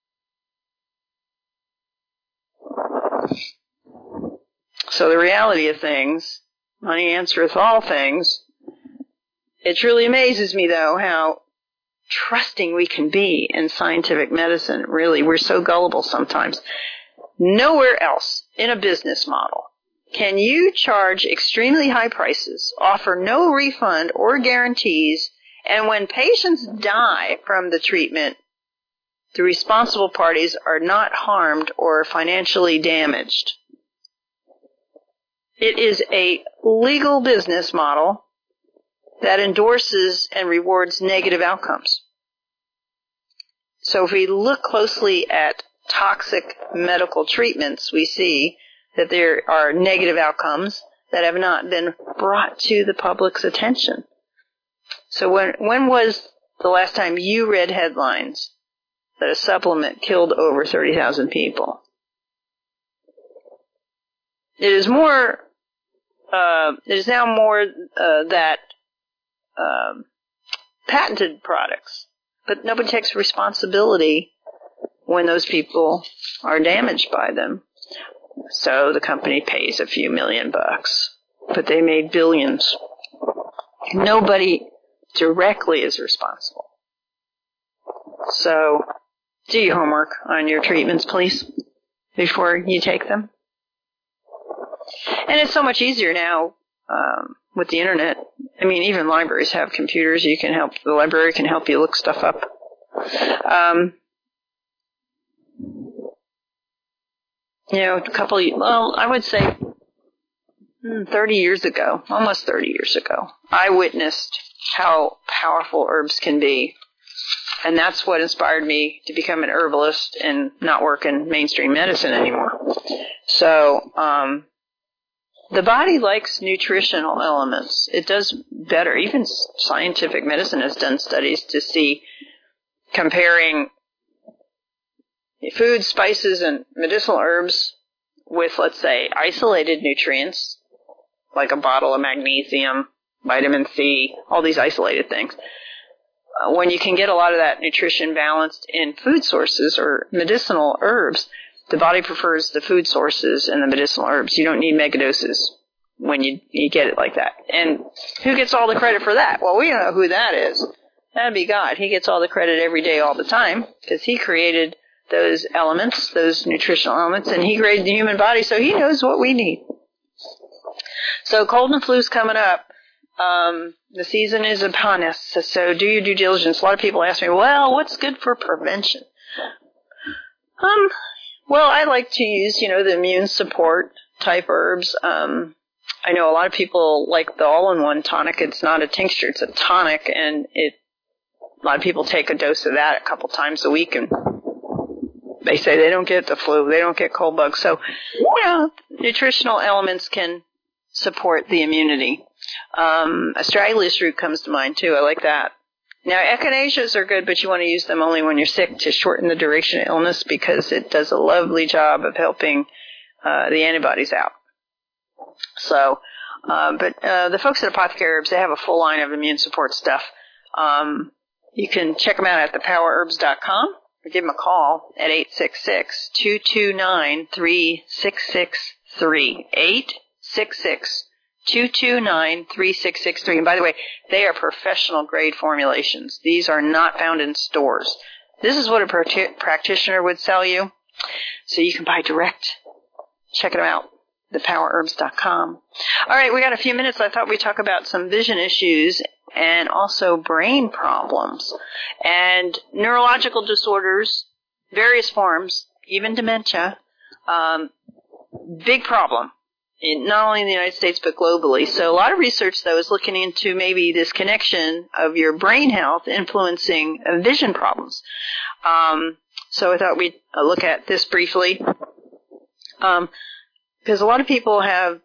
So the reality of things, money answereth all things. It truly amazes me, though, how trusting we can be in scientific medicine. Really, we're so gullible sometimes. Nowhere else in a business model can you charge extremely high prices, offer no refund or guarantees, and when patients die from the treatment, the responsible parties are not harmed or financially damaged. It is a legal business model that endorses and rewards negative outcomes. So if we look closely at toxic medical treatments, we see that there are negative outcomes that have not been brought to the public's attention. So when when was the last time you read headlines that a supplement killed over thirty thousand people? It is more, uh, it is now more uh, that um, patented products, but nobody takes responsibility when those people are damaged by them. So the company pays a few million bucks, but they made billions. Nobody directly is responsible. So do your homework on your treatments, please, before you take them. And it's so much easier now um, with the internet. I mean, even libraries have computers. You can help, the library can help you look stuff up. Um, You know, a couple of, well, I would say thirty years ago, almost thirty years ago, I witnessed how powerful herbs can be. And that's what inspired me to become an herbalist and not work in mainstream medicine anymore. So, um, the body likes nutritional elements. It does better. Even scientific medicine has done studies to see, comparing food, spices, and medicinal herbs with, let's say, isolated nutrients, like a bottle of magnesium, vitamin C, all these isolated things. Uh, when you can get a lot of that nutrition balanced in food sources or medicinal herbs, the body prefers the food sources and the medicinal herbs. You don't need megadoses when you, you get it like that. And who gets all the credit for that? Well, we don't know who that is. That'd be God. He gets all the credit every day, all the time, because he created those elements, those nutritional elements, and he created the human body, so he knows what we need. So cold and flu's coming up. Um, the season is upon us, so, so do your due diligence. A lot of people ask me, well, what's good for prevention? Um, well, I like to use, you know, the immune support type herbs. Um, I know a lot of people like the all-in-one tonic. It's not a tincture, it's a tonic, and it, a lot of people take a dose of that a couple times a week, and they say they don't get the flu, they don't get cold bugs. So, you know, nutritional elements can support the immunity. Um, astragalus root comes to mind, too. I like that. Now, echinaceas are good, but you want to use them only when you're sick to shorten the duration of illness, because it does a lovely job of helping uh, the antibodies out. So, uh, but uh, the folks at Apothecary Herbs, they have a full line of immune support stuff. Um, you can check them out at the power herbs dot com. Or give them a call at eight six six, two two nine, three six six three. eight six six, two two nine, three six six three. And by the way, they are professional grade formulations. These are not found in stores. This is what a pr- practitioner would sell you. So you can buy direct. Check them out. the power herbs dot com. All right, we got a few minutes. I thought we'd talk about some vision issues and also brain problems and neurological disorders, various forms, even dementia. Um, big problem in not only in the United States but globally. So a lot of research, though, is looking into maybe this connection of your brain health influencing vision problems. Um, so I thought we'd look at this briefly. Um, because a lot of people have,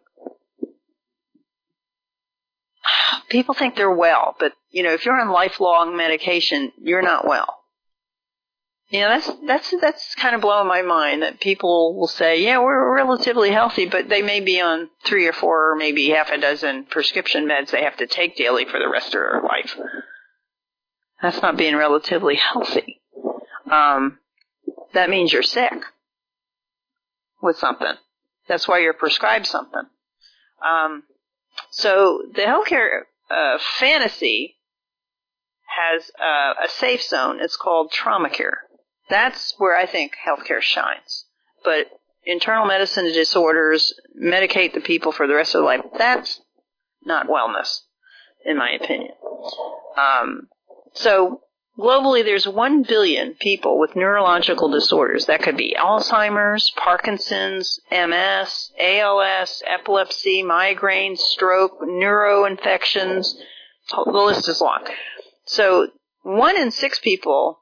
people think they're well, but, you know, if you're on lifelong medication, you're not well. You know, that's, that's, that's kind of blowing my mind that people will say, yeah, we're relatively healthy, but they may be on three or four or maybe half a dozen prescription meds they have to take daily for the rest of their life. That's not being relatively healthy. Um, that means you're sick with something. That's why you're prescribed something. Um, so the healthcare uh, fantasy has uh, a safe zone. It's called trauma care. That's where I think healthcare shines. But internal medicine disorders, medicate the people for the rest of their life, that's not wellness, in my opinion. Um, so globally, there's one billion people with neurological disorders. That could be Alzheimer's, Parkinson's, M S, A L S, epilepsy, migraine, stroke, neuroinfections. The list is long. So one in six people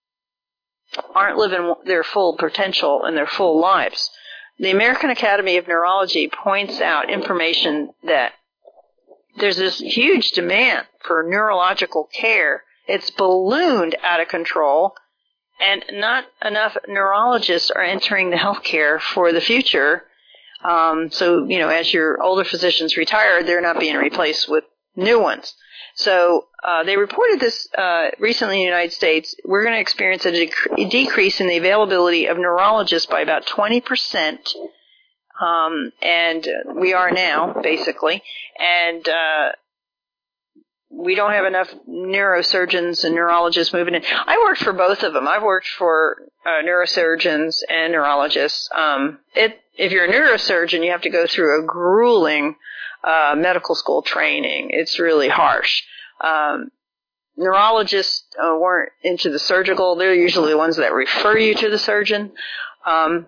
aren't living their full potential in their full lives. The American Academy of Neurology points out information that there's this huge demand for neurological care. It's ballooned out of control, and not enough neurologists are entering the healthcare for the future. Um, so, you know, as your older physicians retire, they're not being replaced with new ones. So uh, they reported this uh, recently in the United States. We're going to experience a, dec- a decrease in the availability of neurologists by about twenty percent, um, and we are now, basically. And uh, we don't have enough neurosurgeons and neurologists moving in. I worked for both of them. I've worked for uh, neurosurgeons and neurologists. Um, it, if you're a neurosurgeon, you have to go through a grueling Uh, medical school training. It's really harsh. Um, neurologists uh, weren't into the surgical. They're usually the ones that refer you to the surgeon. Um,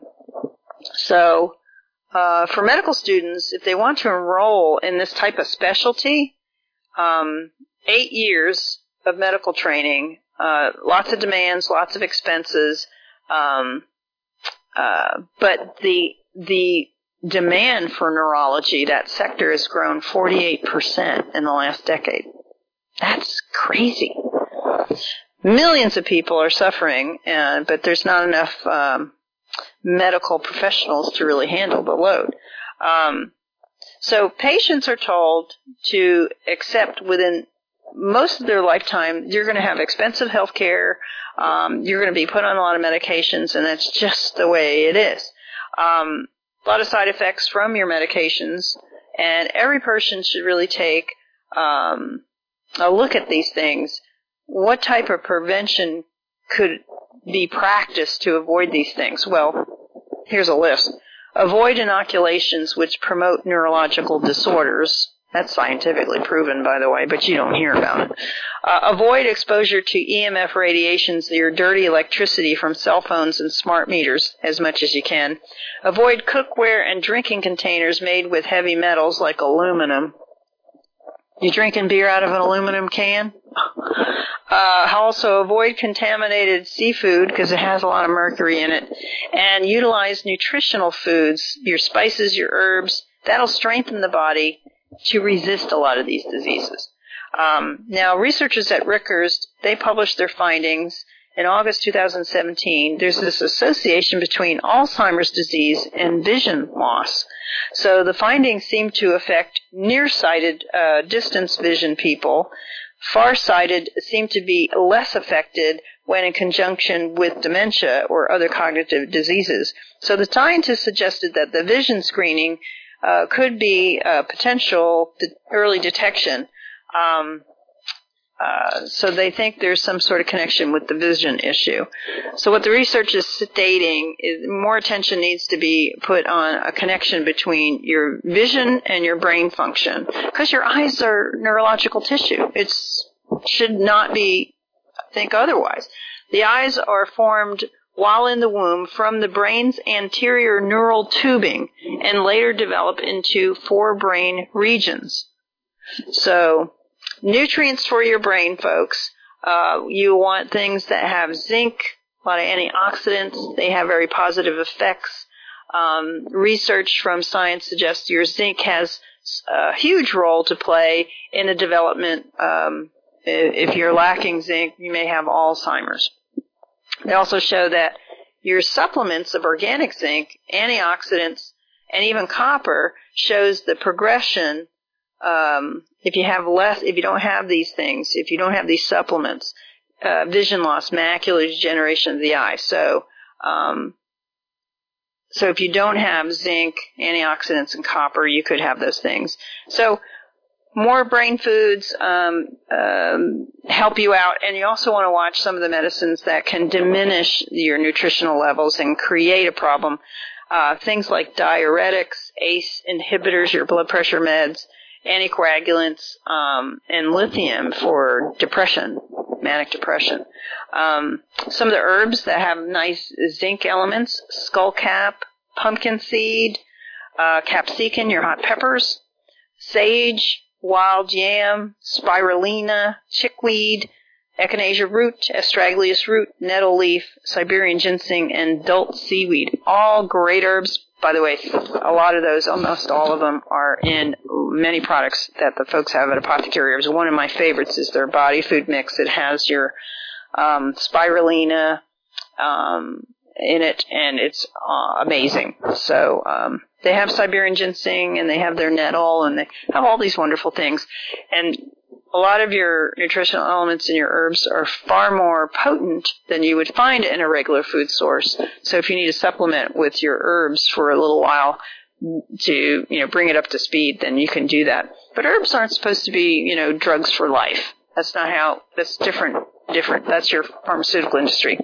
so uh, for medical students, if they want to enroll in this type of specialty, um, eight years of medical training, uh, lots of demands, lots of expenses, um, uh, but the the demand for neurology, that sector has grown forty-eight percent in the last decade. That's crazy. Millions of people are suffering, uh, but there's not enough um, medical professionals to really handle the load. Um, so patients are told to accept within most of their lifetime, you're going to have expensive health care, um, you're going to be put on a lot of medications, and that's just the way it is. Um, A lot of side effects from your medications, and every person should really take um, a look at these things. What type of prevention could be practiced to avoid these things? Well, here's a list. Avoid inoculations which promote neurological disorders. That's scientifically proven, by the way, but you don't hear about it. Uh, avoid exposure to E M F radiations, your dirty electricity from cell phones and smart meters, as much as you can. Avoid cookware and drinking containers made with heavy metals like aluminum. You drinking beer out of an aluminum can? Uh, also, avoid contaminated seafood because it has a lot of mercury in it. And utilize nutritional foods, your spices, your herbs. That'll strengthen the body to resist a lot of these diseases. Um, now, researchers at Rutgers, they published their findings in August two thousand seventeen. There's this association between Alzheimer's disease and vision loss. So the findings seem to affect nearsighted, uh, distance vision people. Farsighted seem to be less affected when in conjunction with dementia or other cognitive diseases. So the scientists suggested that the vision screening Uh, could be a potential de- early detection. Um, uh, so they think there's some sort of connection with the vision issue. So what the research is stating is more attention needs to be put on a connection between your vision and your brain function, because your eyes are neurological tissue. It's should not be think otherwise. The eyes are formed while in the womb from the brain's anterior neural tubing and later develop into four brain regions. So, nutrients for your brain, folks. Uh, you want things that have zinc, a lot of antioxidants. They have very positive effects. Um, research from science suggests your zinc has a huge role to play in the development. Um, if you're lacking zinc, you may have Alzheimer's. They also show that your supplements of organic zinc, antioxidants, and even copper shows the progression. Um, if you have less, if you don't have these things, if you don't have these supplements, uh, vision loss, macular degeneration of the eye. So, um, so if you don't have zinc, antioxidants, and copper, you could have those things. So, more brain foods um, um, help you out, and you also want to watch some of the medicines that can diminish your nutritional levels and create a problem. Uh, things like diuretics, A C E inhibitors, your blood pressure meds, anticoagulants, um, and lithium for depression, manic depression. Um, some of the herbs that have nice zinc elements: skullcap, pumpkin seed, uh, capsicum, your hot peppers, sage, wild yam, spirulina, chickweed, echinacea root, astragalus root, nettle leaf, Siberian ginseng, and dult seaweed. All great herbs. By the way, a lot of those, almost all of them, are in many products that the folks have at Apothecary Herbs. One of my favorites is their body food mix. It has your um, spirulina um, in it, and it's uh, amazing. So um, they have Siberian ginseng, and they have their nettle, and they have all these wonderful things. And a lot of your nutritional elements in your herbs are far more potent than you would find in a regular food source. So if you need to supplement with your herbs for a little while to, you know, bring it up to speed, then you can do that. But herbs aren't supposed to be, you know, drugs for life. That's not how, that's different, different. That's your pharmaceutical industry.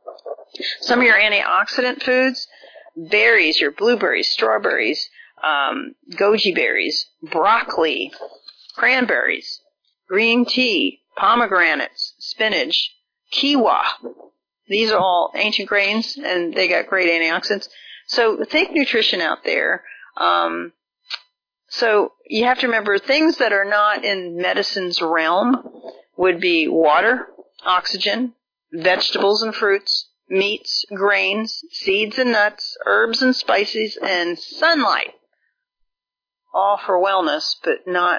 Some of your antioxidant foods, berries, your blueberries, strawberries, um, goji berries, broccoli, cranberries, green tea, pomegranates, spinach, quinoa. These are all ancient grains, and they got great antioxidants. So think nutrition out there. Um, so you have to remember things that are not in medicine's realm would be water, oxygen, vegetables and fruits, meats, grains, seeds and nuts, herbs and spices, and sunlight. All for wellness, but not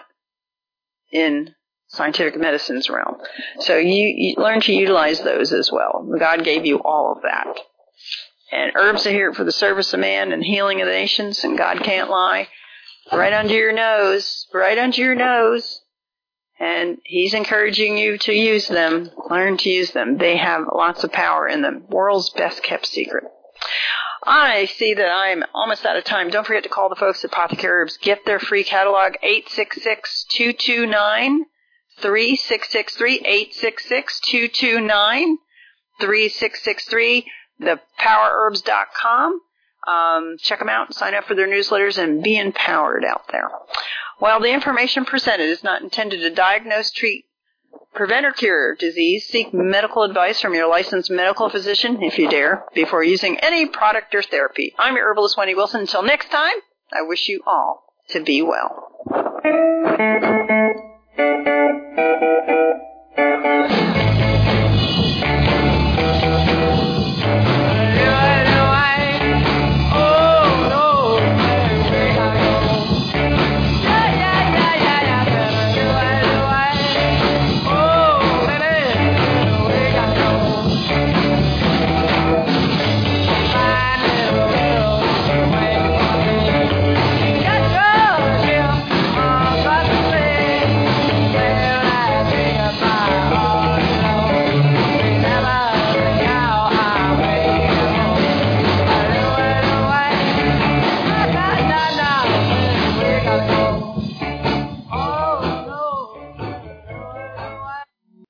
in scientific medicine's realm. So you, you learn to utilize those as well. God gave you all of that. And herbs are here for the service of man and healing of the nations, and God can't lie. Right under your nose, right under your nose. And He's encouraging you to use them. Learn to use them. They have lots of power in them. World's best kept secret. I see that I'm almost out of time. Don't forget to call the folks at Apothecary Herbs. Get their free catalog, eight six six, two two nine, three six six three, eight six six, two two nine, three six six three, the power herbs dot com. Um, check them out and sign up for their newsletters and be empowered out there. While the information presented is not intended to diagnose, treat, prevent, or cure disease, seek medical advice from your licensed medical physician, if you dare, before using any product or therapy. I'm your herbalist, Wendy Wilson. Until next time, I wish you all to be well.